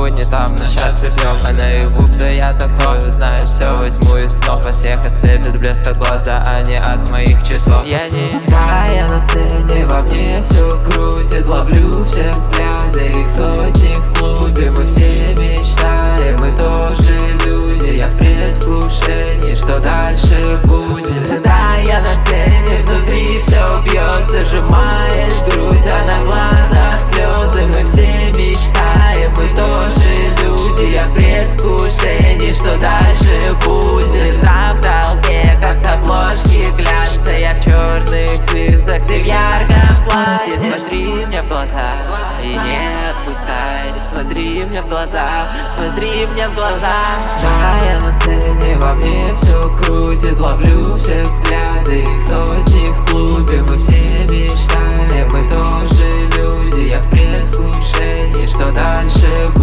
сегодня там, но сейчас вернем. А наяву, да я такой, знаешь, все возьму из снов. От всех ослепит блеск от глаз, да, а не от моих часов. Я не я на сцене, во мне все крутит. Ловлю все взгляды, их сотни в клубе. Мы все мечтаем, мы тоже люди. Я в предвкушении, что дальше будет. Да, я на сцене, внутри все бьется, сжимает грудь, а на глазах слезы. Мы все мечтаем, мы тоже люди. Я в предвкушении, что дальше будет. Да, в толпе, как с обложки глянца. Я в черных джинсах, ты в ярком платье. Смотри мне в глаза и не отпускай. Смотри мне в глаза, смотри мне в глаза. Да, я на сцене, во мне все крутит. Ловлю все взгляды, их сотни в клубе. Мы все мечтаем, мы тоже люди. Я в предвкушении, что дальше